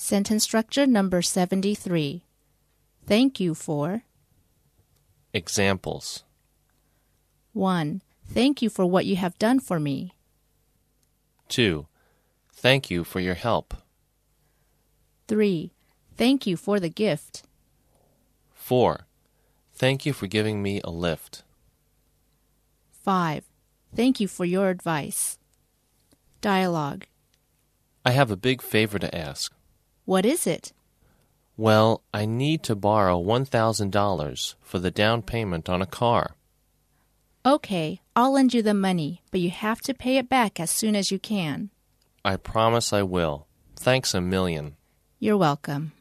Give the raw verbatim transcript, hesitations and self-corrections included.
Sentence structure number seventy-three. Thank you for. Examples. one. Thank you for what you have done for me. two. Thank you for your help. three. Thank you for the gift. four. Thank you for giving me a lift. five. Thank you for your advice. Dialogue. I have a big favor to ask. What is it? Well, I need to borrow one thousand dollars for the down payment on a car. Okay, I'll lend you the money, but you have to pay it back as soon as you can. I promise I will. Thanks a million. You're welcome.